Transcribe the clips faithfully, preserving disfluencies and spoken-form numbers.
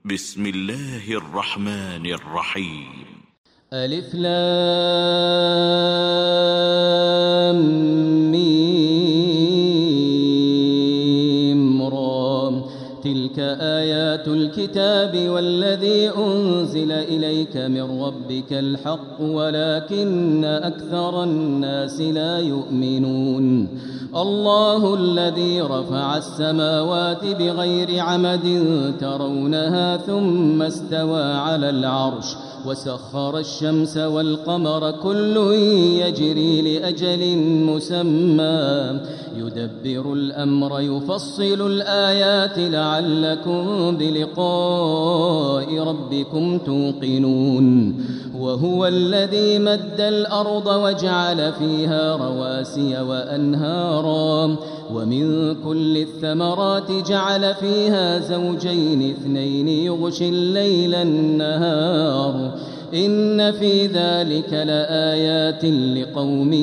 بسم الله الرحمن الرحيم. ألف لام ميم را. تلك آيات الكتاب والذي أنزل إليك من ربك الحق ولكن أكثر الناس لا يؤمنون. الله الذي رفع السماوات بغير عمد ترونها ثم استوى على العرش وسخر الشمس والقمر كل يجري لأجل مسمى يدبر الأمر يفصل الآيات لعلكم بلقاء ربكم توقنون. وهو الذي مد الأرض وجعل فيها رواسي وأنهارا ومن كل الثمرات جعل فيها زوجين اثنين يغشي الليل النهار إن في ذلك لآيات لقوم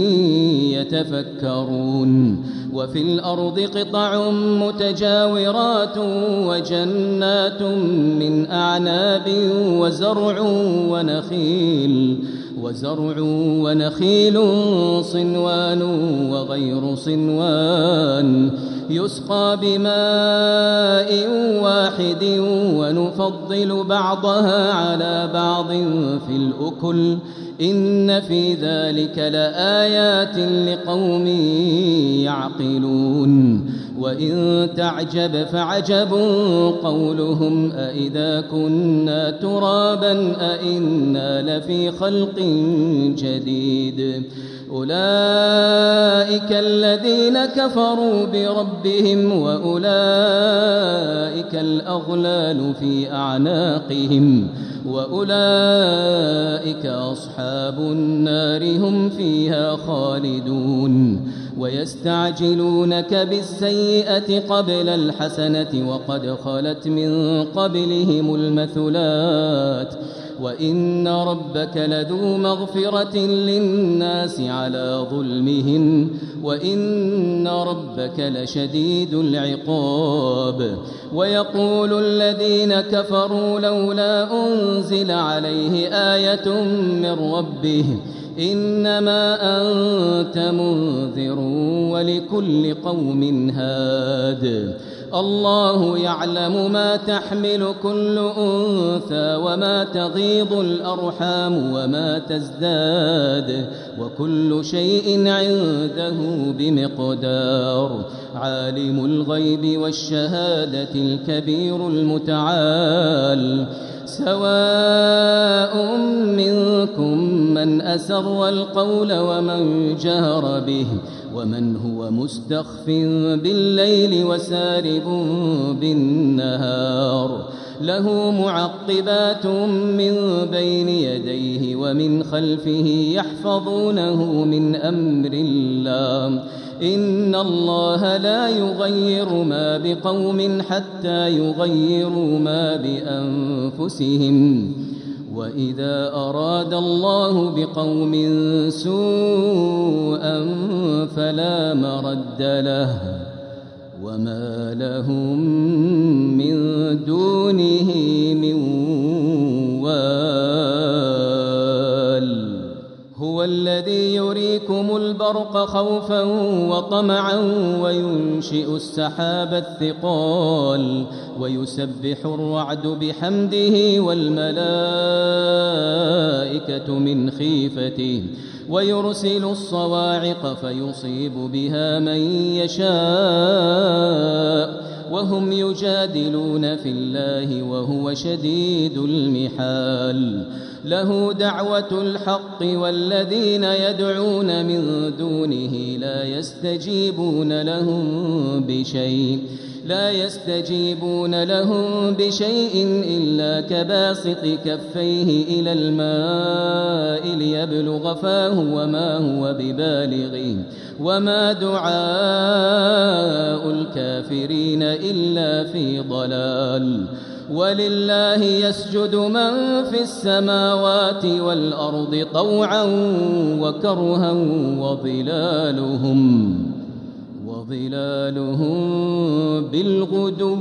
يتفكرون. وفي الأرض قطع متجاورات وجنات من أعناب وزرع ونخيل وزرع ونخيل صنوان وغير صنوان يسقى بماء واحد ونفضل بعضها على بعض في الأكل إن في ذلك لآيات لقوم يعقلون. وإن تعجب فعجب قولهم أإذا كنا ترابا أإنا لفي خلق جديد. أولئك الذين كفروا بربهم وأولئك الأغلال في أعناقهم وأولئك أصحاب النار هم فيها خالدون. ويستعجلونك بالسيئة قبل الحسنة وقد خلت من قبلهم المثلات وإن ربك لذو مغفرة للناس على ظلمهم وإن ربك لشديد العقاب. ويقول الذين كفروا لولا أنزل عليه آية من ربه إنما أنت منذر ولكل قوم هاد. الله يعلم ما تحمل كل أنثى وما تغيض الأرحام وما تزداد وكل شيء عنده بمقدار. عالم الغيب والشهادة الكبير المتعال. سواء منكم من أسر القول ومن جهر به ومن هو مستخف بالليل وسارب بالنهار. له معقبات من بين يديه ومن خلفه يحفظونه من أمر الله. إن الله لا يغير ما بقوم حتى يغيروا ما بأنفسهم. وإذا أراد الله بقوم سوءا فلا مرد له وما لهم من دونه من وال. هو الذي يريكم البرق خوفا وطمعا وينشئ السحاب الثقال ويسبح الرعد بحمده والملائكة من خيفته ويرسل الصواعق فيصيب بها من يشاء وهم يجادلون في الله وهو شديد المحال. له دعوة الحق والذين يدعون من دونه لا يستجيبون لهم بشيء لا يستجيبون لهم بشيء إلا كباسط كفيه إلى الماء ليبلغ فاه وما هو ببالغه وما دعاء الكافرين إلا في ضلال. ولله يسجد من في السماوات والأرض طوعا وكرها وظلالهم وظلالهم بالغدو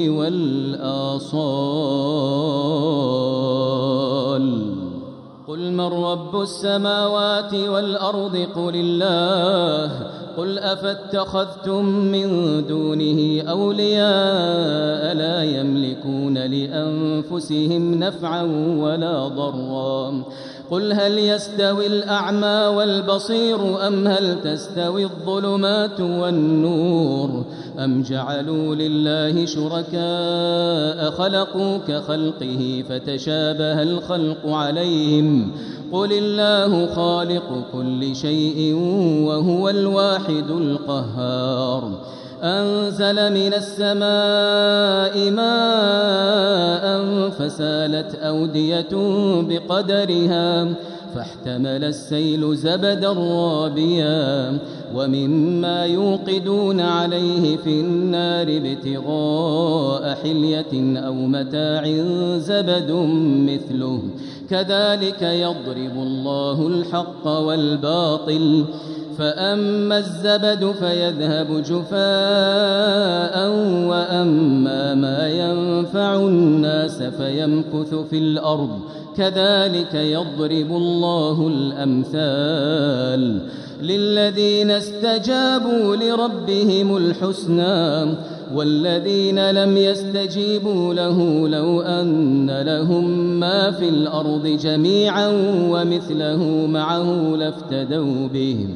والآصال قل من رب السماوات والأرض قل الله قل أفاتخذتم من دونه أولياء لا يملكون لأنفسهم نفعا ولا ضرا قل هل يستوي الأعمى والبصير أم هل تستوي الظلمات والنور أم جعلوا لله شركاء خلقوا كخلقه فتشابه الخلق عليهم قل الله خالق كل شيء وهو الواحد القهار أنزل من السماء ماء فسالت أودية بقدرها فاحتمل السيل زبدا رابيا ومما يوقدون عليه في النار ابتغاء حلية أو متاع زبد مثله كذلك يضرب الله الحق والباطل فأما الزبد فيذهب جفاء وأما ما ينفع الناس فيمكث في الأرض كذلك يضرب الله الأمثال للذين استجابوا لربهم الحسنى والذين لم يستجيبوا له لو أن لهم ما في الأرض جميعا ومثله معه لافتدوا به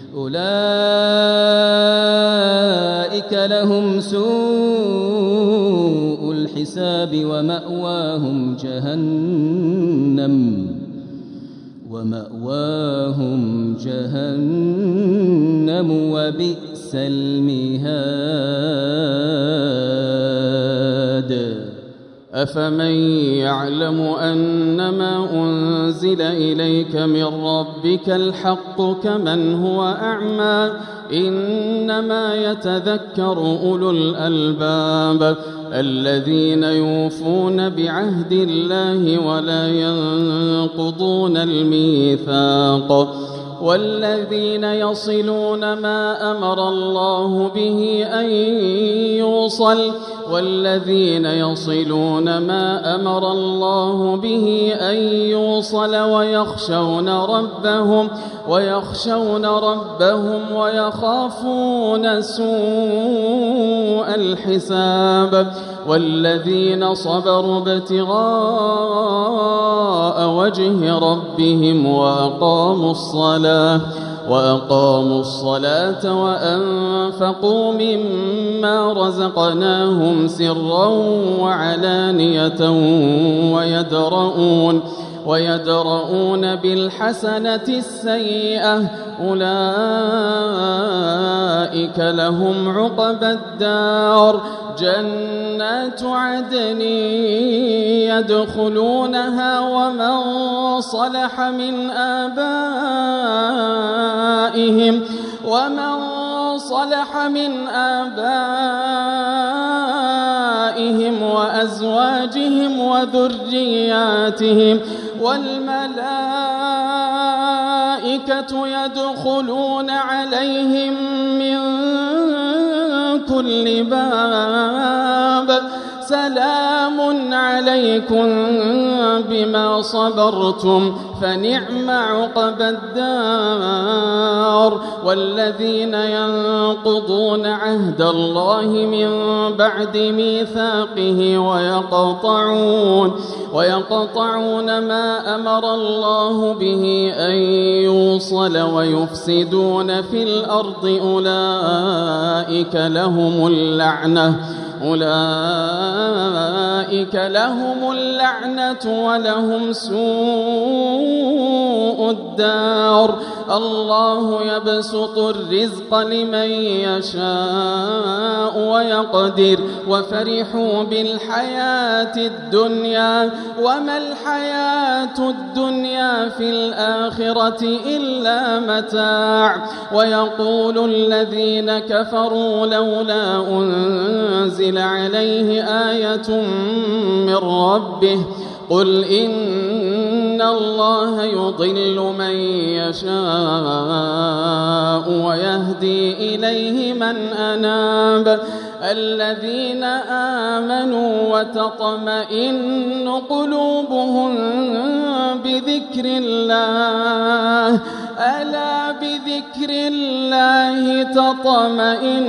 أولئك لهم سوء الحساب ومأواهم جهنم ومأواهم جهنم وبئس المهاد أفمن يعلم أنما أنزل إليك من ربك الحق كمن هو أعمى إنما يتذكر أولو الألباب الذين يوفون بعهد الله ولا ينقضون الميثاق والذين يصلون ما أمر الله به أن يوصل والذين يصلون ما أمر الله به أن يوصل ويخشون ربهم ويخشون ربهم ويخافون سوء الحساب والذين صبروا ابتغاء وجه ربهم وأقاموا الصلاة وأقاموا الصلاة وأنفقوا مما رزقناهم سرا وعلانية ويدرؤون ويدرؤون بالحسنة السيئة أولئك لهم عقبى الدار جنات عدن يدخلونها ومن صلح من آبائهم ومن صلح من آبائهم وأزواجهم وذرياتهم والملائكة يدخلون عليهم من كل باب سلام عليكم بما صبرتم فنعم عقبى الدار والذين ينقضون عهد الله من بعد ميثاقه ويقطعون ويقطعون ما أمر الله به أن يوصل ويفسدون في الأرض أولئك لهم اللعنة أولئك لهم اللعنة ولهم سوء الدار الله يبسط الرزق لمن يشاء ويقدر وفرحوا بالحياة الدنيا وما الحياة الدنيا في الآخرة إلا متاع ويقول الذين كفروا لولا أنزل عليه آية من ربه قل إن الله يضل من يشاء ويهدي إليه من أناب الذين آمنوا وتطمئن قلوبهم بذكر الله ألا بذكر الله تطمئن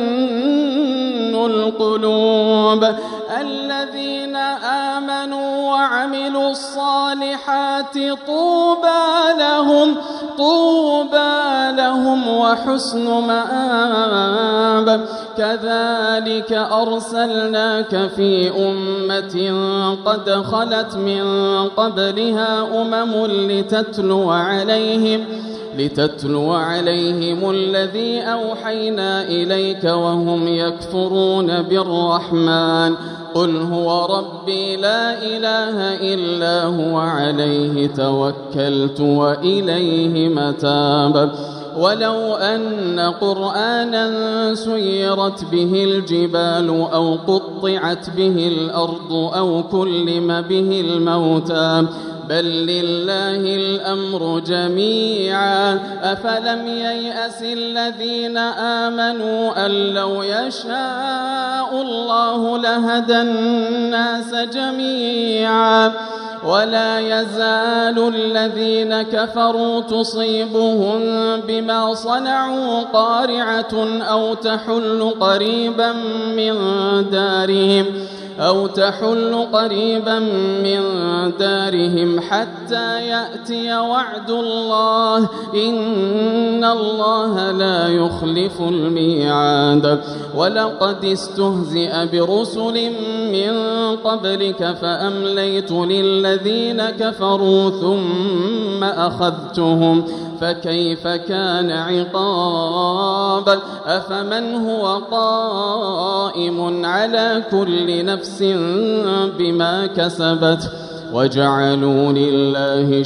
القلوب الذين آمنوا وعملوا الصالحات طوبى لهم طوبى لهم وحسن مآب كذلك أرسلناك في أمة قد خلت من قبلها أمم لتتلو عليهم لتتلو عليهم الذي أوحينا إليك وهم يكفرون بالرحمن قل هو ربي لا إله إلا هو عليه توكلت وإليه متاب ولو أن قرآنا سيرت به الجبال أو قطعت به الأرض أو كلم به الموتى بل لله الأمر جميعا أفلم ييأس الذين آمنوا أن لو يشاء الله لهدى الناس جميعا ولا يزال الذين كفروا تصيبهم بما صنعوا قارعة أو تحل قريبا من دارهم أو تحل قريبا من دارهم حتى يأتي وعد الله إن الله لا يخلف الميعاد ولقد استهزئ برسل من قبلك فأمليت للذين كفروا ثم أخذتهم فكيف كان عقاب أفمن هو قائم على كل نفس بما كسبت وجعلوا لله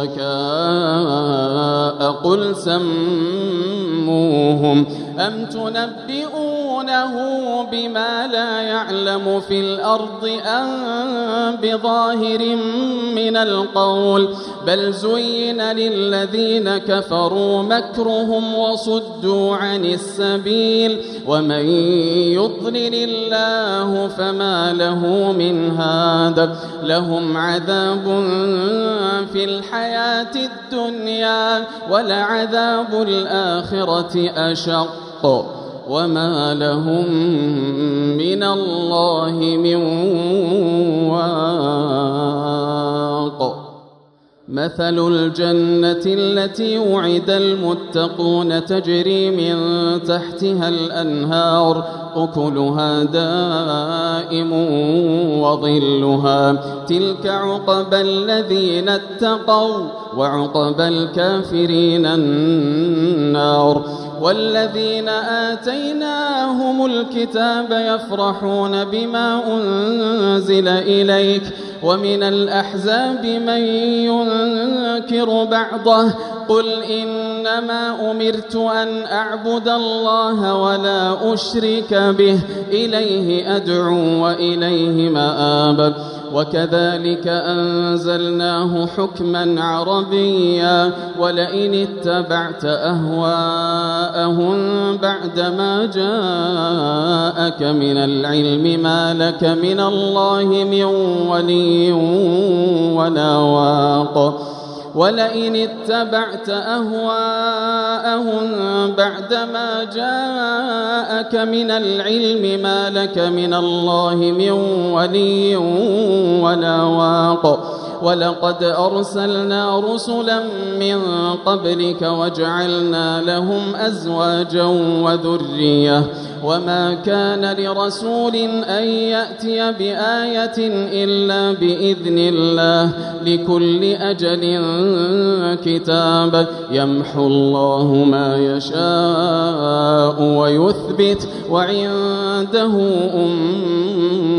شركاء قل سموهم أم تنبئونه بما لا يعلم في الأرض أم بظاهر من القول بل زين للذين كفروا مكرهم وصدوا عن السبيل ومن يضلل الله فما له من هاد لهم عذاب في الحياة الدنيا ولعذاب الآخرة أشق وما لهم من الله من واق مثل الجنة التي وعد المتقون تجري من تحتها الأنهار أكلها دائم وظلها تلك عقبى الذين اتقوا وعقبى الكافرين النار والذين آتيناهم الكتاب يفرحون بما أنزل إليك ومن الأحزاب من ينكر بعضه قل إنما أمرت أن أعبد الله ولا أشرك به إليه أدعو وإليه مآب وكذلك أنزلناه حكما عربيا ولئن اتبعت أهواءهم بعدما جاءك من العلم ما لك من الله من ولي ولا واق ولئن اتبعت أهواءهم بعدما جاءك من العلم ما لك من الله من ولي ولا واق ولقد أرسلنا رسلا من قبلك وجعلنا لهم أزواجا وذرية وما كان لرسول أن يأتي بآية إلا بإذن الله لكل أجل كتاب يمحو الله ما يشاء ويثبت وعنده أم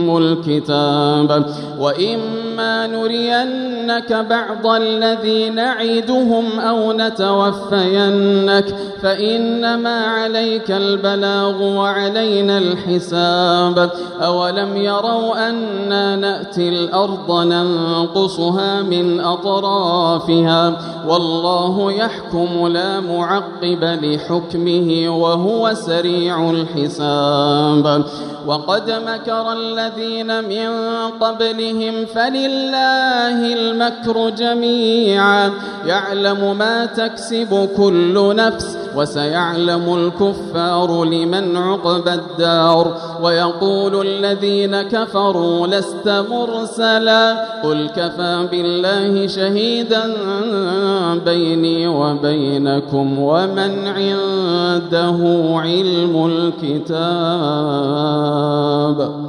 علم الكتاب وإما نرينك بعض الذي نعدهم أو نتوفينك فإنما عليك البلاغ وعلينا الحساب أولم يروا أنا نأتي الأرض ننقصها من أطرافها والله يحكم لا معقب لحكمه وهو سريع الحساب وقد مكر الذين من قبلهم فلله المكر جميعا يعلم ما تكسب كل نفس وسيعلم الكفار لمن عقبى الدار ويقول الذين كفروا لست مرسلا قل كفى بالله شهيدا بيني وبينكم ومن عنده علم الكتاب